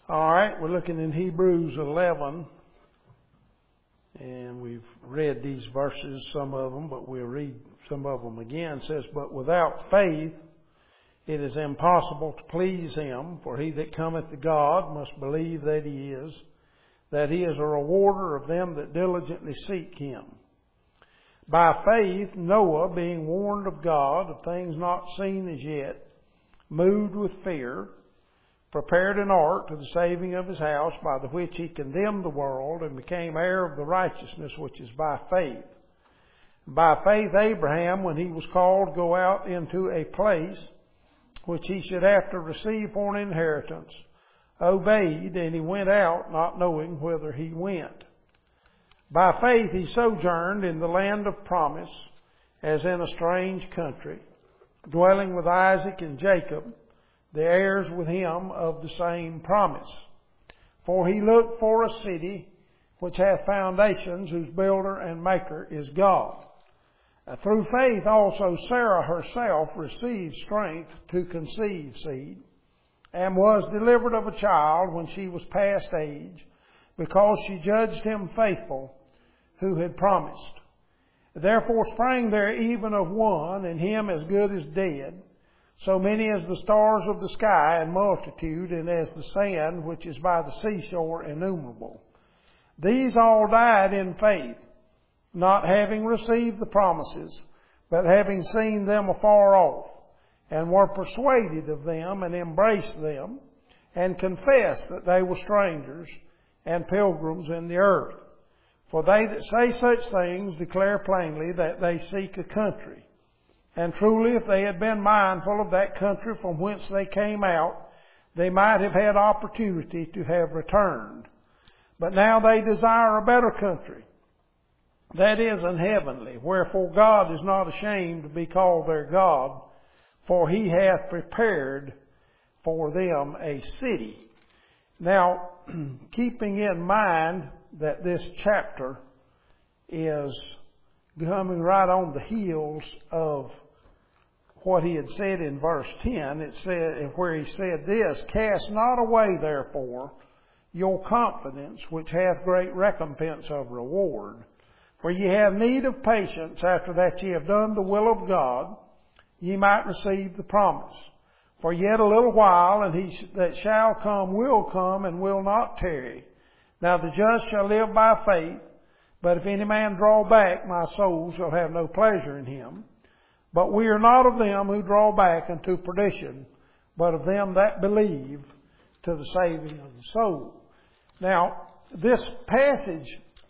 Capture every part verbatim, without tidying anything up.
All right, we're looking in Hebrews eleven, and we've read these verses, some of them, but we'll read some of them again. It says, "But without faith it is impossible to please Him, for he that cometh to God must believe that He is, that He is a rewarder of them that diligently seek Him. By faith Noah, being warned of God of things not seen as yet, moved with fear, prepared an ark to the saving of his house, by the which he condemned the world and became heir of the righteousness which is by faith. By faith Abraham, when he was called to go out into a place which he should after receive for an inheritance, obeyed, and he went out, not knowing whither he went. By faith he sojourned in the land of promise, as in a strange country, dwelling with Isaac and Jacob, the heirs with him of the same promise. For he looked for a city which hath foundations, whose builder and maker is God. Uh, through faith also Sarah herself received strength to conceive seed, and was delivered of a child when she was past age, because she judged him faithful who had promised. Therefore sprang there even of one, and him as good as dead, so many as the stars of the sky in multitude, and as the sand which is by the seashore innumerable. These all died in faith, not having received the promises, but having seen them afar off, and were persuaded of them, and embraced them, and confessed that they were strangers and pilgrims in the earth. For they that say such things declare plainly that they seek a country. And truly, if they had been mindful of that country from whence they came out, they might have had opportunity to have returned. But now they desire a better country, that is, an heavenly. Wherefore God is not ashamed to be called their God, for He hath prepared for them a city." Now, keeping in mind that this chapter is coming right on the heels of what he had said in verse ten, it said, where he said this, "Cast not away therefore your confidence, which hath great recompense of reward. For ye have need of patience, after that ye have done the will of God, ye might receive the promise. For yet a little while, and he that shall come will come, and will not tarry. Now the just shall live by faith. But if any man draw back, my soul shall have no pleasure in him. But we are not of them who draw back unto perdition, but of them that believe to the saving of the soul." Now, this passage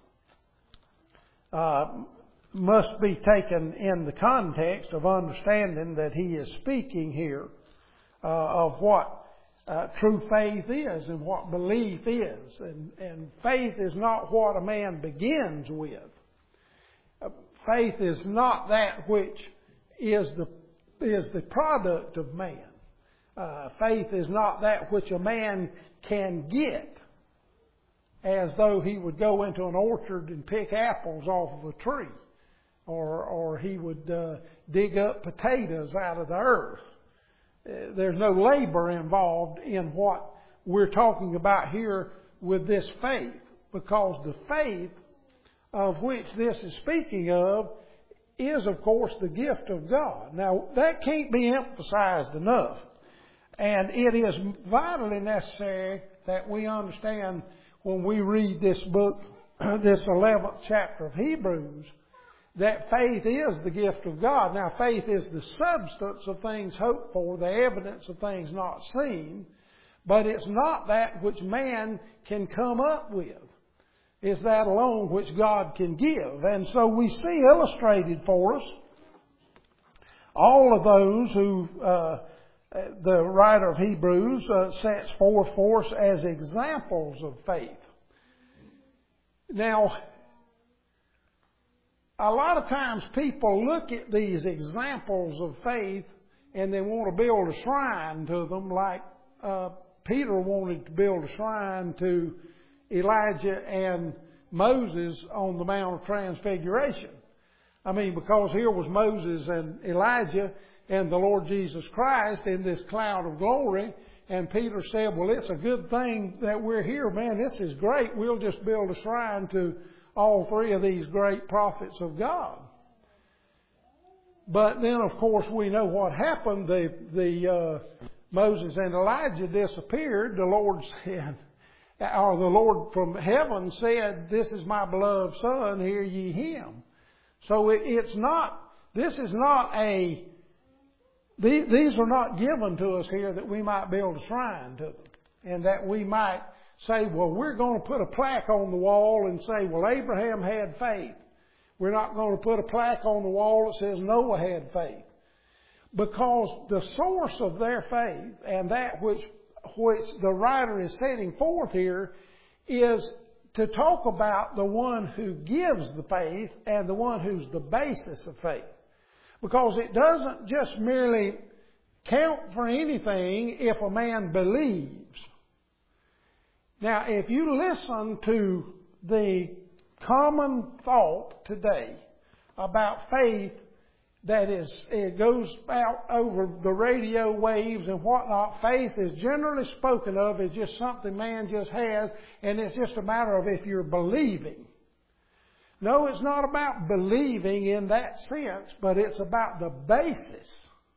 uh, must be taken in the context of understanding that he is speaking here uh, of what uh, true faith is and what belief is. And, and faith is not what a man begins with. Uh, faith is not that which is the is the product of man. Uh, faith is not that which a man can get, as though he would go into an orchard and pick apples off of a tree, or or he would uh, dig up potatoes out of the earth. Uh, there's no labor involved in what we're talking about here with this faith, because the faith of which this is speaking of is, of course, the gift of God. Now, that can't be emphasized enough. And it is vitally necessary that we understand when we read this book, this eleventh chapter of Hebrews, that faith is the gift of God. Now, faith is the substance of things hoped for, the evidence of things not seen, but it's not that which man can come up with. Is that alone which God can give. And so we see illustrated for us all of those who uh, the writer of Hebrews uh, sets forth for us as examples of faith. Now, a lot of times people look at these examples of faith and they want to build a shrine to them, like uh, Peter wanted to build a shrine to Elijah and Moses on the Mount of Transfiguration. I mean, because here was Moses and Elijah and the Lord Jesus Christ in this cloud of glory, And Peter said, well, it's a good thing that we're here, man. This is great. We'll just build a shrine to all three of these great prophets of God. But then, of course, we know what happened. The, the uh, Moses and Elijah disappeared. The Lord said, or the Lord from heaven said, this is my beloved Son, hear ye him. So it, it's not, this is not a, these, these are not given to us here that we might build a shrine to them. And that we might say, well, we're going to put a plaque on the wall and say, well, Abraham had faith. We're not going to put a plaque on the wall that says Noah had faith. Because the source of their faith and that which, which the writer is setting forth here is to talk about the one who gives the faith and the one who's the basis of faith. Because it doesn't just merely count for anything if a man believes. Now, if you listen to the common thought today about faith that is, it goes out over the radio waves and whatnot, faith is generally spoken of as just something man just has, and it's just a matter of if you're believing. No, it's not about believing in that sense, but it's about the basis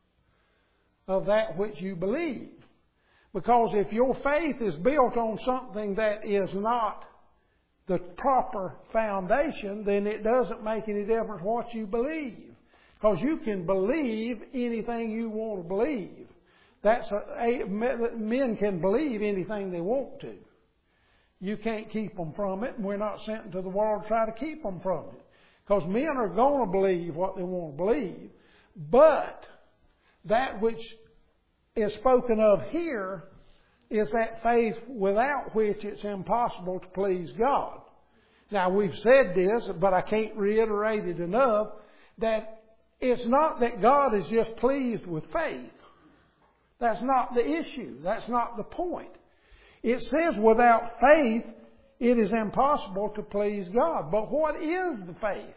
of that which you believe. Because if your faith is built on something that is not the proper foundation, then it doesn't make any difference what you believe. Because you can believe anything you want to believe. That's a, a, men can believe anything they want to. You can't keep them from it, and we're not sent into the world to try to keep them from it. Because men are going to believe what they want to believe. But that which is spoken of here is that faith without which it's impossible to please God. Now, we've said this, but I can't reiterate it enough, that it's not that God is just pleased with faith. That's not the issue. That's not the point. It says without faith, it is impossible to please God. But what is the faith?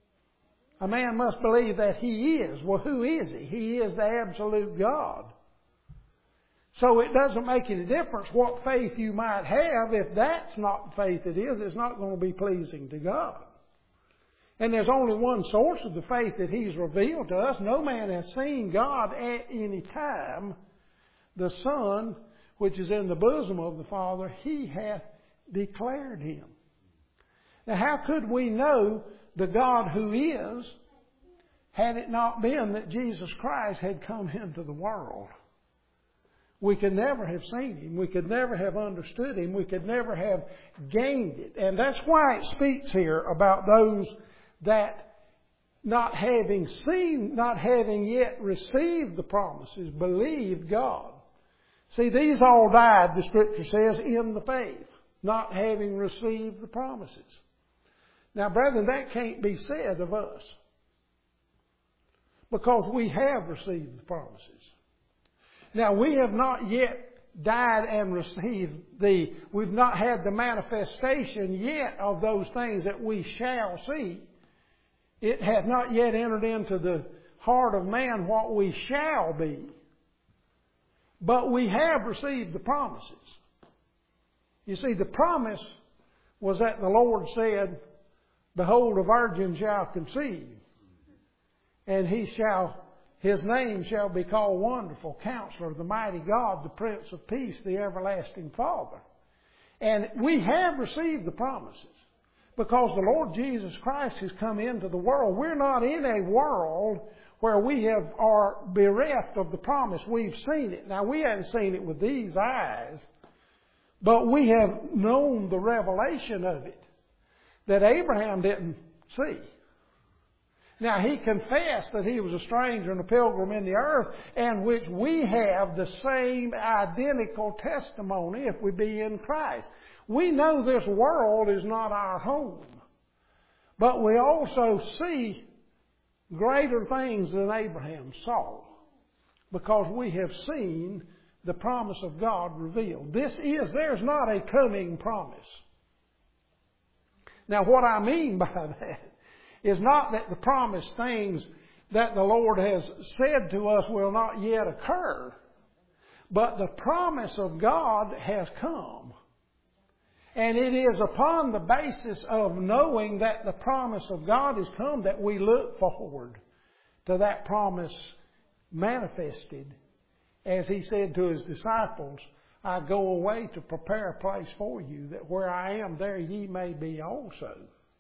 A man must believe that He is. Well, who is He? He is the absolute God. So it doesn't make any difference what faith you might have. If that's not the faith it is, it's not going to be pleasing to God. And there's only one source of the faith that He's revealed to us. No man has seen God at any time. The Son, which is in the bosom of the Father, He hath declared Him. Now, how could we know the God who is had it not been that Jesus Christ had come into the world? We could never have seen Him. We could never have understood Him. We could never have gained it. And that's why it speaks here about those that not having seen, not having yet received the promises, believed God. See, these all died, the Scripture says, in the faith, not having received the promises. Now, brethren, that can't be said of us. Because we have received the promises. Now, we have not yet died and received the, we've not had the manifestation yet of those things that we shall see. It hath not yet entered into the heart of man what we shall be. But we have received the promises. You see, the promise was that the Lord said, behold, a virgin shall conceive, and he shall, his name shall be called Wonderful Counselor, the Mighty God, the Prince of Peace, the Everlasting Father. And we have received the promises because the Lord Jesus Christ has come into the world. We're not in a world where we have are bereft of the promise. We've seen it. Now, we haven't seen it with these eyes, but we have known the revelation of it that Abraham didn't see. Now, he confessed that he was a stranger and a pilgrim in the earth, and which we have the same identical testimony if we be in Christ. We know this world is not our home, but we also see greater things than Abraham saw because we have seen the promise of God revealed. This is, there's not a coming promise. Now, what I mean by that is not that the promised things that the Lord has said to us will not yet occur, But the promise of God has come. And it is upon the basis of knowing that the promise of God has come that we look forward to that promise manifested. As He said to His disciples, I go away to prepare a place for you, that where I am, there ye may be also.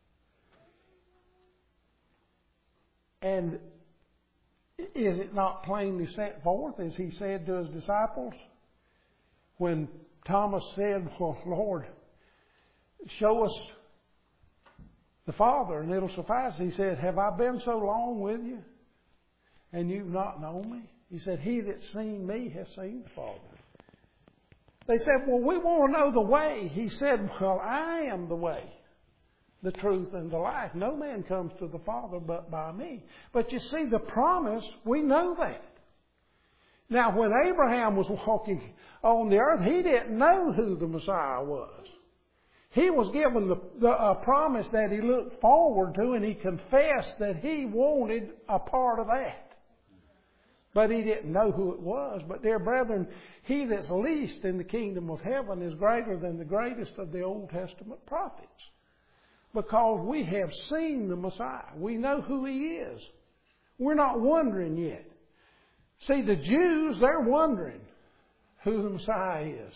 And is it not plainly set forth, as He said to His disciples? When Thomas said, well, Lord, show us the Father and it'll suffice. He said, have I been so long with you and you've not known me? He said, he that's seen me has seen the Father. They said, well, we want to know the way. He said, well, I am the way, the truth, and the life. No man comes to the Father but by me. But you see, the promise, we know that. Now, when Abraham was walking on the earth, he didn't know who the Messiah was. He was given the, the a promise that he looked forward to, and he confessed that he wanted a part of that. But he didn't know who it was. But dear brethren, he that's least in the kingdom of heaven is greater than the greatest of the Old Testament prophets. Because we have seen the Messiah. We know who He is. We're not wondering yet. See, the Jews, they're wondering who the Messiah is.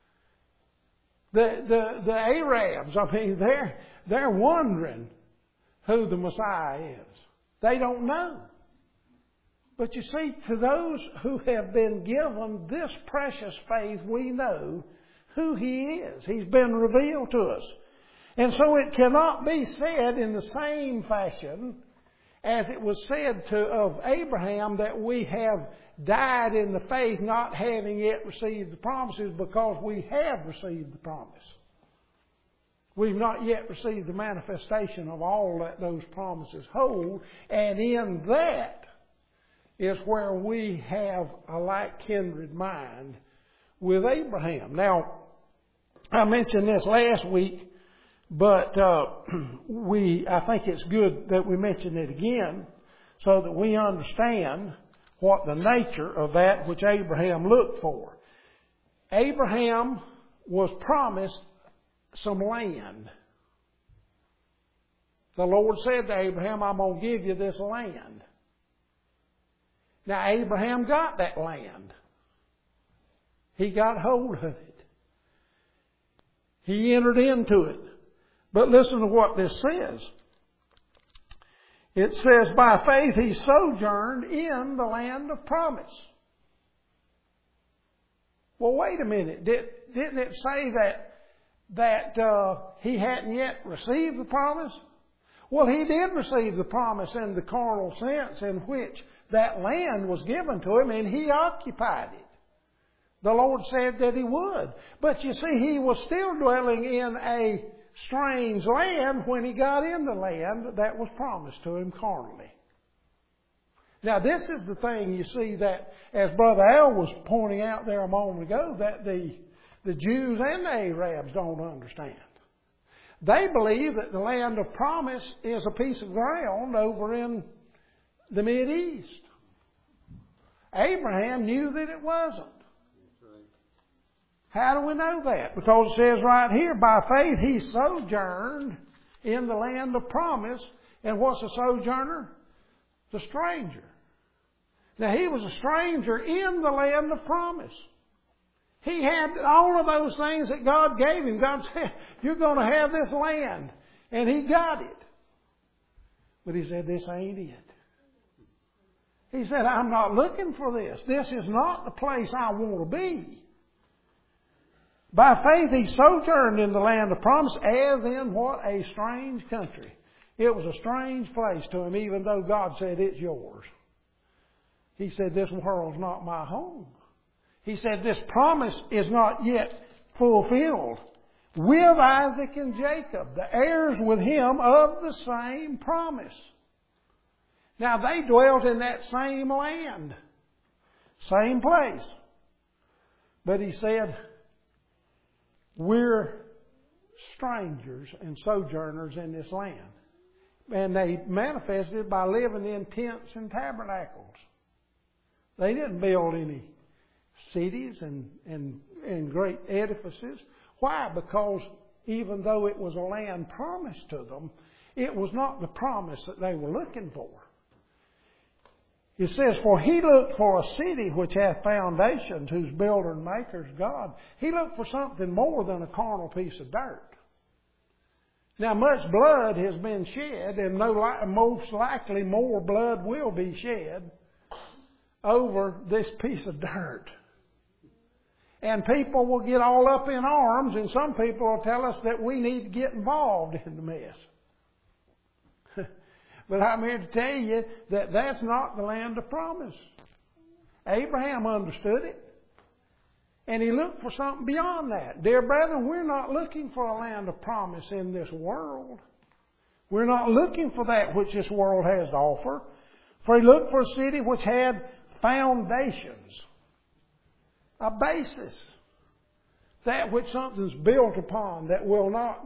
The, the, the Arabs, I mean, they're, they're wondering who the Messiah is. They don't know. But you see, to those who have been given this precious faith, we know who He is. He's been revealed to us. And so it cannot be said in the same fashion as it was said to of Abraham that we have died in the faith not having yet received the promises, because we have received the promise. We've not yet received the manifestation of all that those promises hold, and in that is where we have a like kindred mind with Abraham. Now, I mentioned this last week, but uh, we I think it's good that we mention it again so that we understand what the nature of that which Abraham looked for. Abraham was promised some land. The Lord said to Abraham, I'm going to give you this land. Now, Abraham got that land. He got hold of it. He entered into it. But listen to what this says. It says, by faith he sojourned in the land of promise. Well, wait a minute. Did, didn't it say that, that uh, he hadn't yet received the promise? Well, he did receive the promise in the carnal sense in which that land was given to him and he occupied it. The Lord said that he would. But you see, he was still dwelling in a strange land when he got in the land that was promised to him carnally. Now, this is the thing, you see, that as Brother Al was pointing out there a moment ago, that the, the Jews and the Arabs don't understand. They believe that the land of promise is a piece of ground over in the Mideast. Abraham knew that it wasn't. How do we know that? Because it says right here, by faith he sojourned in the land of promise. And what's a sojourner? The stranger. Now, he was a stranger in the land of promise. He had all of those things that God gave him. God said, you're going to have this land. And he got it. But he said, this ain't it. He said, I'm not looking for this. This is not the place I want to be. By faith he sojourned in the land of promise, as in what? A strange country. It was a strange place to him, even though God said, it's yours. He said, this world's not my home. He said, this promise is not yet fulfilled. With Isaac and Jacob, the heirs with him of the same promise. Now, they dwelt in that same land. Same place. But he said, we're strangers and sojourners in this land. And they manifested it by living in tents and tabernacles. They didn't build any cities and, and, and great edifices. Why? Because even though it was a land promised to them, it was not the promise that they were looking for. It says, for he looked for a city which hath foundations, whose builder and maker is God. He looked for something more than a carnal piece of dirt. Now, much blood has been shed, and no, most likely more blood will be shed over this piece of dirt. And people will get all up in arms, and some people will tell us that we need to get involved in the mess. But I'm here to tell you that that's not the land of promise. Abraham understood it. And he looked for something beyond that. Dear brethren, we're not looking for a land of promise in this world. We're not looking for that which this world has to offer. For he looked for a city which had foundations. A basis. That which something's built upon that will not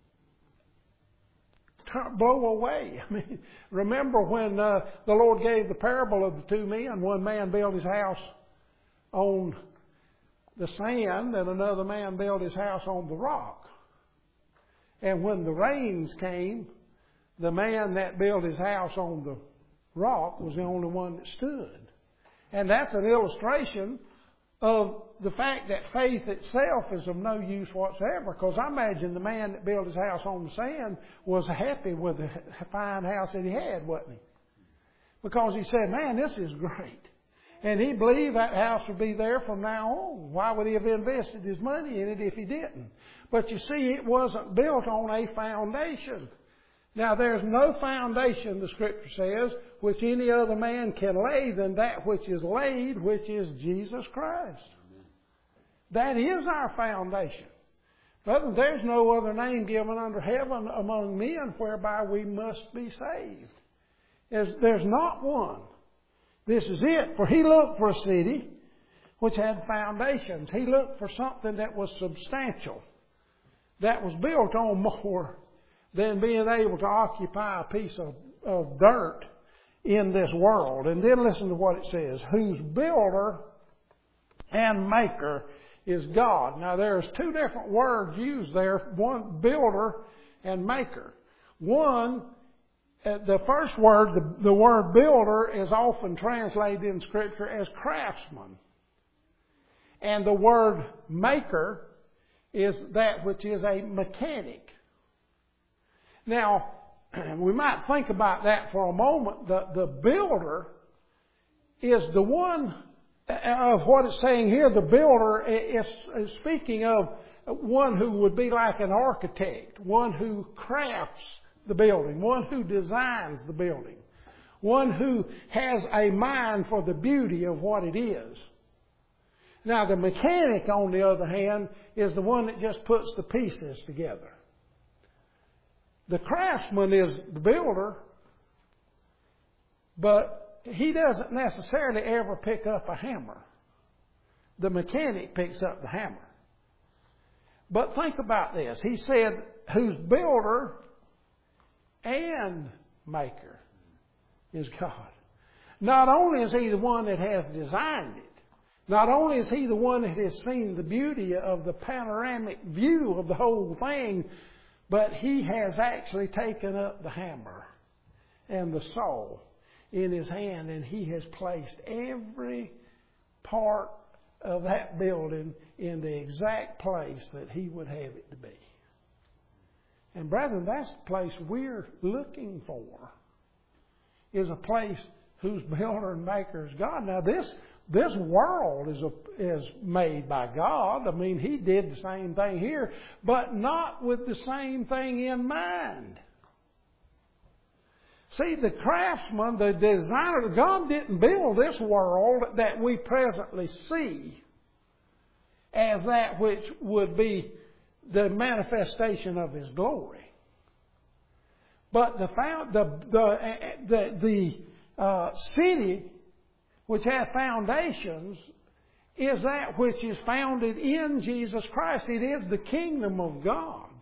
blow away. I mean, remember when uh, the Lord gave the parable of the two men? One man built his house on the sand, and another man built his house on the rock. And when the rains came, the man that built his house on the rock was the only one that stood. And that's an illustration of the fact that faith itself is of no use whatsoever. Because I imagine the man that built his house on the sand was happy with the fine house that he had, wasn't he? Because he said, man, this is great. And he believed that house would be there from now on. Why would he have invested his money in it if he didn't? But you see, it wasn't built on a foundation. Now, there's no foundation, the Scripture says, which any other man can lay than that which is laid, which is Jesus Christ. Amen. That is our foundation. Brother, there's no other name given under heaven among men whereby we must be saved. There's, there's not one. This is it. For he looked for a city which had foundations. He looked for something that was substantial, that was built on more than being able to occupy a piece of, of dirt in this world. And then listen to what it says. Whose builder and maker is God. Now there's two different words used there. One, builder and maker. One, the first word, the, the word builder, is often translated in Scripture as craftsman. And the word maker is that which is a mechanic. Now, we might think about that for a moment. The, the builder is the one of what it's saying here. The builder is, is speaking of one who would be like an architect, one who crafts the building, one who designs the building, one who has a mind for the beauty of what it is. Now, the mechanic, on the other hand, is the one that just puts the pieces together. The craftsman is the builder, but he doesn't necessarily ever pick up a hammer. The mechanic picks up the hammer. But think about this. He said, whose builder and maker is God. Not only is he the one that has designed it, not only is he the one that has seen the beauty of the panoramic view of the whole thing, but he has actually taken up the hammer and the saw in his hand, and he has placed every part of that building in the exact place that he would have it to be. And brethren, that's the place we're looking for, is a place whose builder and maker is God. Now this This world is, a, is made by God. I mean, He did the same thing here, but not with the same thing in mind. See, the craftsman, the designer, God didn't build this world that we presently see as that which would be the manifestation of His glory. But the the the the, the uh, city which hath foundations is that which is founded in Jesus Christ. It is the kingdom of God.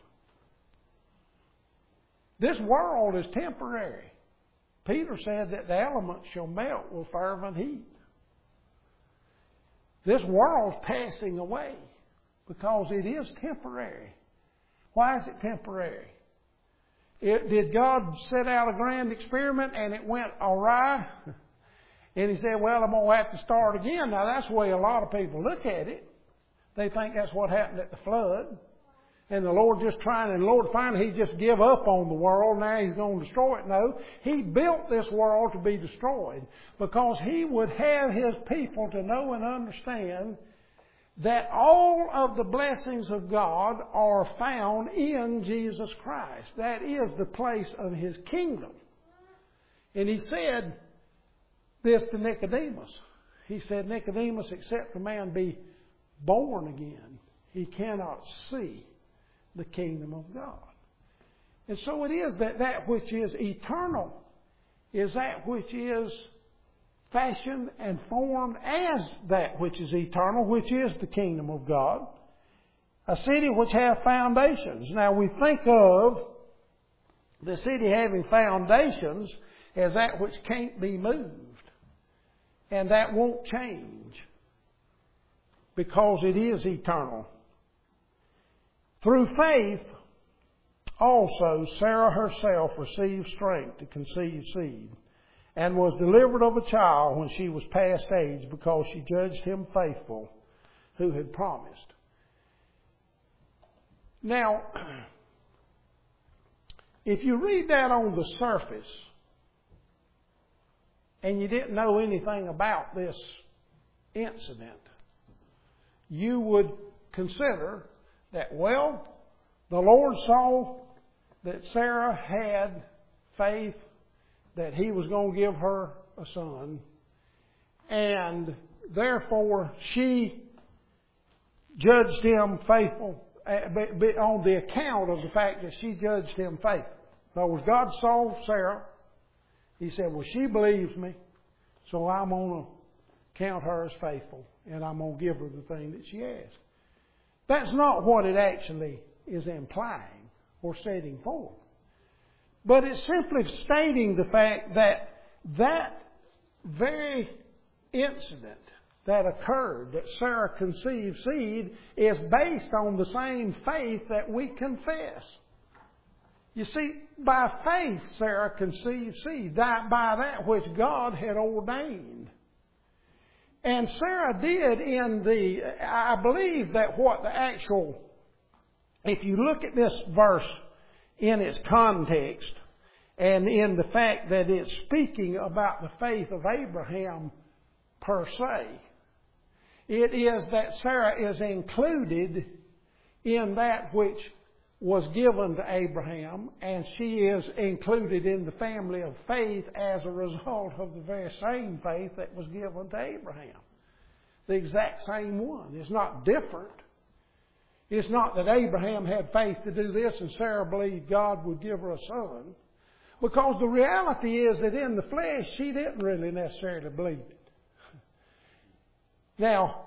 This world is temporary. Peter said that the elements shall melt with fervent heat. This world's passing away because it is temporary. Why is it temporary? It, did God set out a grand experiment and it went awry? And He said, well, I'm going to have to start again. Now, that's the way a lot of people look at it. They think that's what happened at the flood. And the Lord just trying, and the Lord finally He just give up on the world. Now He's going to destroy it. No, He built this world to be destroyed because He would have His people to know and understand that all of the blessings of God are found in Jesus Christ. That is the place of His kingdom. And He said this to Nicodemus. He said, Nicodemus, except a man be born again, he cannot see the kingdom of God. And so it is that that which is eternal is that which is fashioned and formed as that which is eternal, which is the kingdom of God. A city which hath foundations. Now we think of the city having foundations as that which can't be moved. And that won't change because it is eternal. Through faith, also Sarah herself received strength to conceive seed, and was delivered of a child when she was past age, because she judged him faithful who had promised. Now, if you read that on the surface, and you didn't know anything about this incident, you would consider that, well, the Lord saw that Sarah had faith that He was going to give her a son, and therefore she judged him faithful on the account of the fact that she judged him faithful. In other words, God saw Sarah. He said, well, she believes me, so I'm going to count her as faithful, and I'm going to give her the thing that she asked. That's not what it actually is implying or setting forth. But it's simply stating the fact that that very incident that occurred, that Sarah conceived seed, is based on the same faith that we confess. You see, by faith Sarah conceived seed, that by that which God had ordained. And Sarah did in the, I believe that what the actual, if you look at this verse in its context, and in the fact that it's speaking about the faith of Abraham per se, it is that Sarah is included in that which was given to Abraham, and she is included in the family of faith as a result of the very same faith that was given to Abraham. The exact same one. It's not different. It's not that Abraham had faith to do this and Sarah believed God would give her a son. Because the reality is that in the flesh, she didn't really necessarily believe it. Now,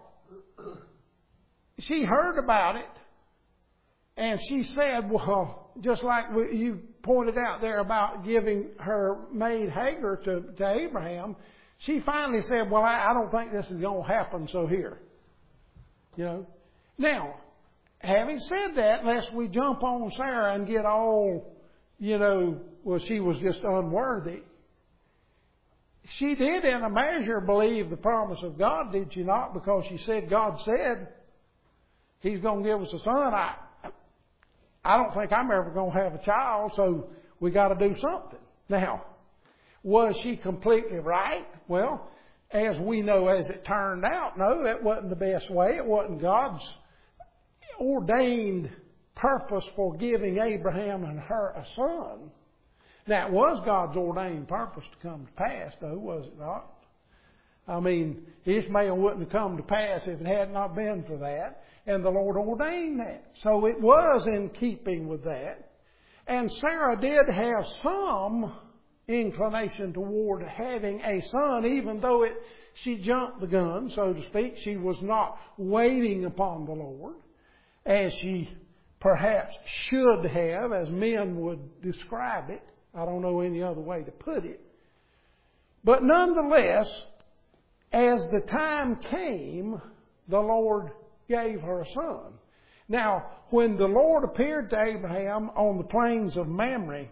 she heard about it, and she said, well, just like you pointed out there about giving her maid Hagar to, to Abraham, she finally said, well, I, I don't think this is going to happen, so here. You know. Now, having said that, lest we jump on Sarah and get all, you know, well, she was just unworthy. She did in a measure believe the promise of God, did she not? Because she said, God said He's going to give us a son. I, I don't think I'm ever going to have a child, so we got to do something. Now, was she completely right? Well, as we know, as it turned out, no, it wasn't the best way. It wasn't God's ordained purpose for giving Abraham and her a son. That was God's ordained purpose to come to pass, though, was it not? I mean, Ishmael wouldn't have come to pass if it had not been for that. And the Lord ordained that. So it was in keeping with that. And Sarah did have some inclination toward having a son, even though it she jumped the gun, so to speak. She was not waiting upon the Lord, as she perhaps should have, as men would describe it. I don't know any other way to put it. But nonetheless, as the time came the Lord gave her a son. Now, when the Lord appeared to Abraham on the plains of Mamre,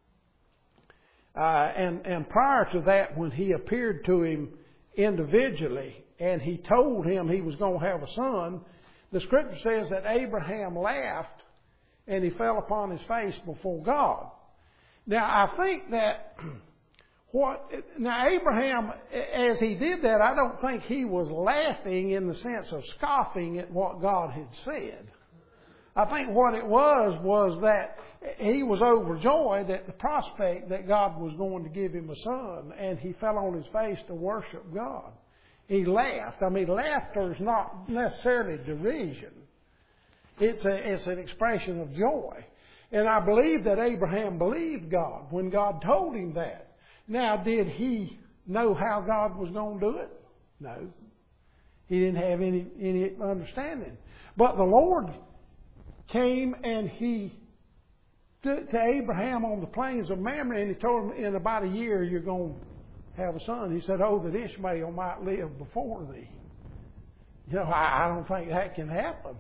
uh, and, and prior to that, when he appeared to him individually, and he told him he was going to have a son, the Scripture says that Abraham laughed and he fell upon his face before God. Now, I think that what, now Abraham, as he did that, I don't think he was laughing in the sense of scoffing at what God had said. I think what it was, was that he was overjoyed at the prospect that God was going to give him a son, and he fell on his face to worship God. He laughed. I mean, laughter is not necessarily derision. It's a, it's an expression of joy. And I believe that Abraham believed God when God told him that. Now, did he know how God was going to do it? No. He didn't have any, any understanding. But the Lord came and he, to, to Abraham on the plains of Mamre, and he told him, in about a year you're going to have a son. He said, oh, that Ishmael might live before thee. You know, I, I don't think that can happen.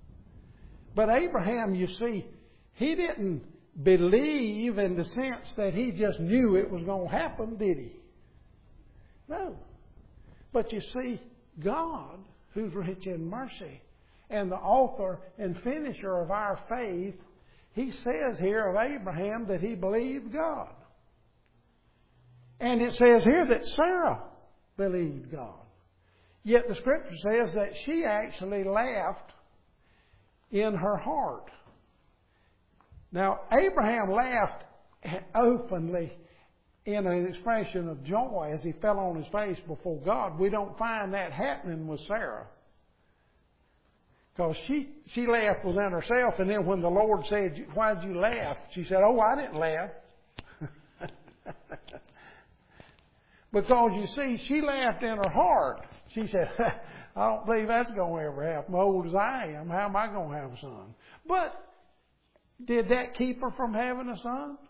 But Abraham, you see, he didn't believe in the sense that he just knew it was going to happen, did he? No. But you see, God, who's rich in mercy, and the author and finisher of our faith, he says here of Abraham that he believed God. And it says here that Sarah believed God. Yet the Scripture says that she actually laughed in her heart. Now, Abraham laughed openly in an expression of joy as he fell on his face before God. We don't find that happening with Sarah. Because she, she laughed within herself, and then when the Lord said, why did you laugh? She said, oh, I didn't laugh. Because you see, she laughed in her heart. She said, I don't believe that's going to ever happen. Old as I am, how am I going to have a son? But did that keep her from having a son?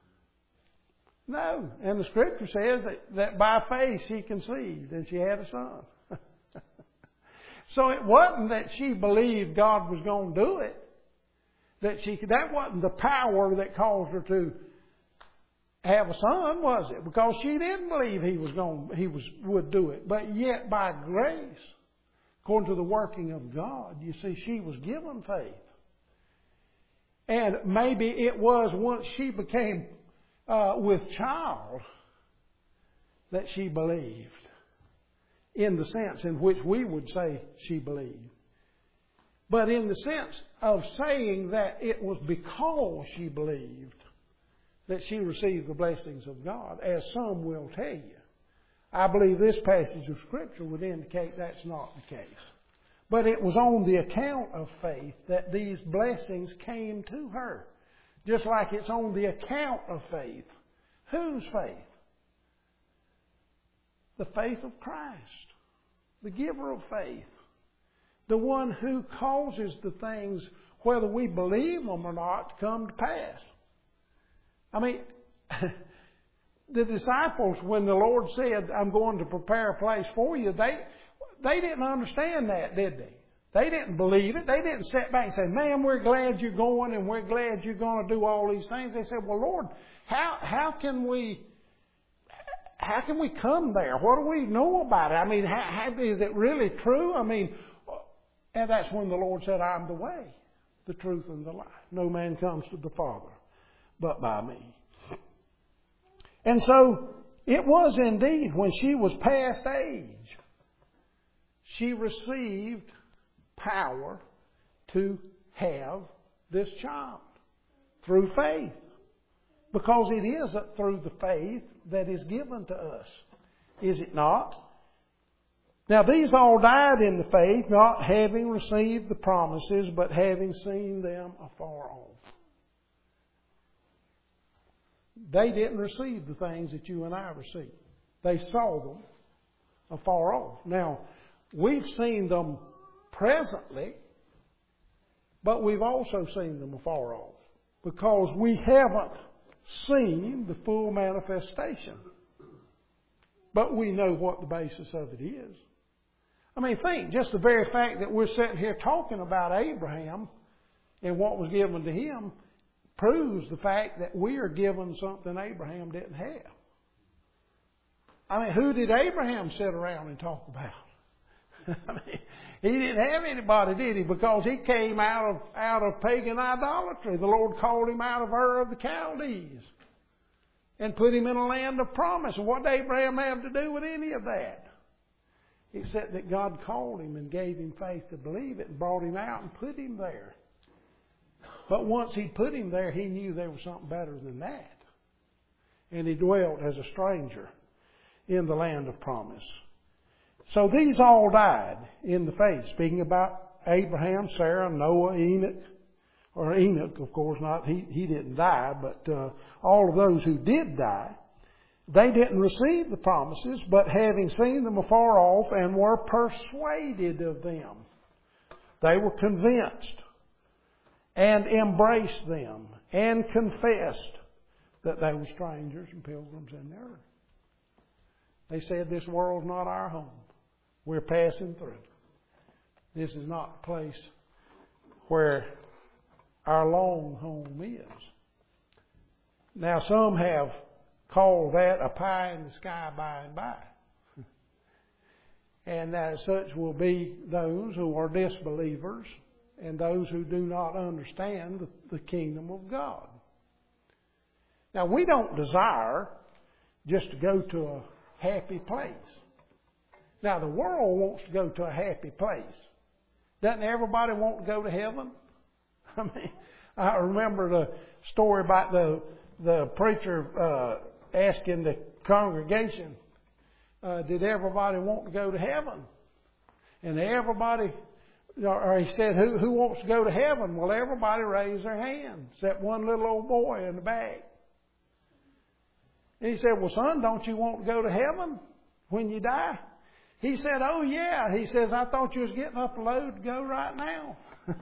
No. And the Scripture says that, that by faith she conceived and she had a son. So it wasn't that she believed God was going to do it. That she that wasn't the power that caused her to have a son, was it? Because she didn't believe he was going he was would do it. But yet by grace, according to the working of God, you see, she was given faith. And maybe it was once she became uh, with child that she believed, in the sense in which we would say she believed. But in the sense of saying that it was because she believed that she received the blessings of God, as some will tell you. I believe this passage of Scripture would indicate that's not the case. But it was on the account of faith that these blessings came to her. Just like it's on the account of faith. Whose faith? The faith of Christ. The giver of faith. The one who causes the things, whether we believe them or not, to come to pass. I mean, the disciples, when the Lord said, I'm going to prepare a place for you, they they didn't understand that, did they? They didn't believe it. They didn't sit back and say, man, we're glad you're going and we're glad you're going to do all these things. They said, well, Lord, how how can we how can we come there? What do we know about it? I mean, how, how, is it really true? I mean, and that's when the Lord said, I'm the way, the truth, and the life. No man comes to the Father but by me. And so it was indeed when she was past age, she received power to have this child through faith. Because it is through the faith that is given to us. Is it not? Now these all died in the faith, not having received the promises, but having seen them afar off. They didn't receive the things that you and I received. They saw them afar off. Now, we've seen them presently, but we've also seen them afar off. Because we haven't seen the full manifestation. But we know what the basis of it is. I mean, think, just the very fact that we're sitting here talking about Abraham and what was given to him proves the fact that we are given something Abraham didn't have. I mean, who did Abraham sit around and talk about? I mean, he didn't have anybody, did he? Because he came out of out of pagan idolatry. The Lord called him out of Ur of the Chaldees and put him in a land of promise. And what did Abraham have to do with any of that? Except that God called him and gave him faith to believe it and brought him out and put him there. But once he put him there, he knew there was something better than that. And he dwelt as a stranger in the land of promise. So these all died in the faith. Speaking about Abraham, Sarah, Noah, Enoch, or Enoch, of course not, he, he didn't die, but uh, all of those who did die, they didn't receive the promises, but having seen them afar off and were persuaded of them, they were convinced and embraced them and confessed that they were strangers and pilgrims in the earth. They said, this world's not our home. We're passing through. This is not the place where our long home is. Now, some have called that a pie in the sky by and by. And as such will be those who are disbelievers and those who do not understand the, the kingdom of God. Now, we don't desire just to go to a happy place. Now, the world wants to go to a happy place. Doesn't everybody want to go to heaven? I mean, I remember the story about the the preacher uh, asking the congregation, uh, did everybody want to go to heaven? And everybody, or he said, who, who wants to go to heaven? Well, everybody raised their hand, except one little old boy in the back. And he said, well, son, don't you want to go to heaven when you die? He said, oh, yeah. He says, I thought you was getting up a load to go right now.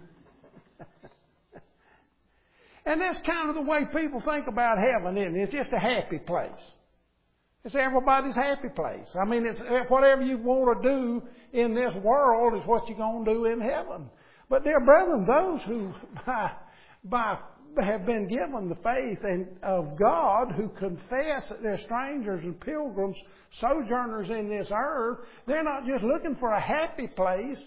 And that's kind of the way people think about heaven, isn't it? It's just a happy place. It's everybody's happy place. I mean, it's whatever you want to do in this world is what you're going to do in heaven. But dear brethren, those who by, by have been given the faith and of God, who confess that they're strangers and pilgrims, sojourners in this earth, they're not just looking for a happy place,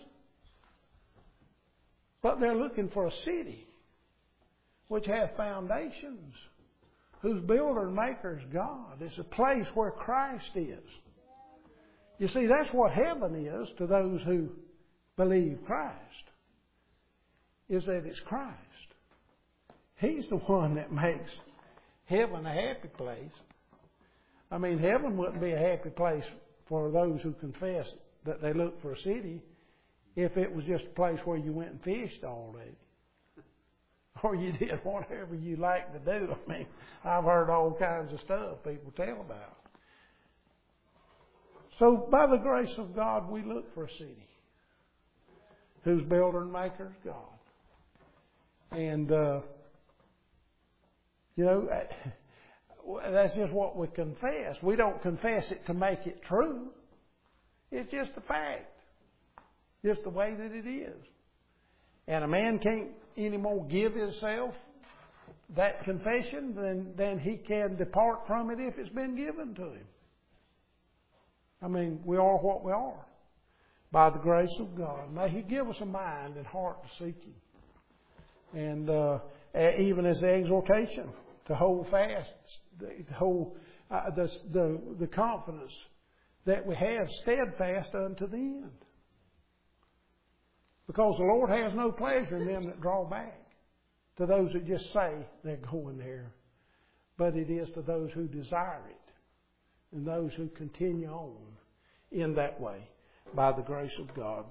but they're looking for a city which hath foundations, whose builder and maker is God. It's a place where Christ is. You see, that's what heaven is to those who believe Christ, is that it's Christ. He's the one that makes heaven a happy place. I mean, heaven wouldn't be a happy place for those who confess that they look for a city if it was just a place where you went and fished all day. Or you did whatever you like to do. I mean, I've heard all kinds of stuff people tell about. So, by the grace of God, we look for a city whose builder and maker is God. And, uh, you know, that's just what we confess. We don't confess it to make it true. It's just a fact. Just the way that it is. And a man can't anymore give himself that confession than, than he can depart from it if it's been given to him. I mean, we are what we are by the grace of God. May He give us a mind and heart to seek Him. And uh, even as the exhortation to hold fast, to hold uh, the, the, the confidence that we have steadfast unto the end. Because the Lord has no pleasure in them that draw back, to those that just say they're going there. But it is to those who desire it and those who continue on in that way by the grace of God.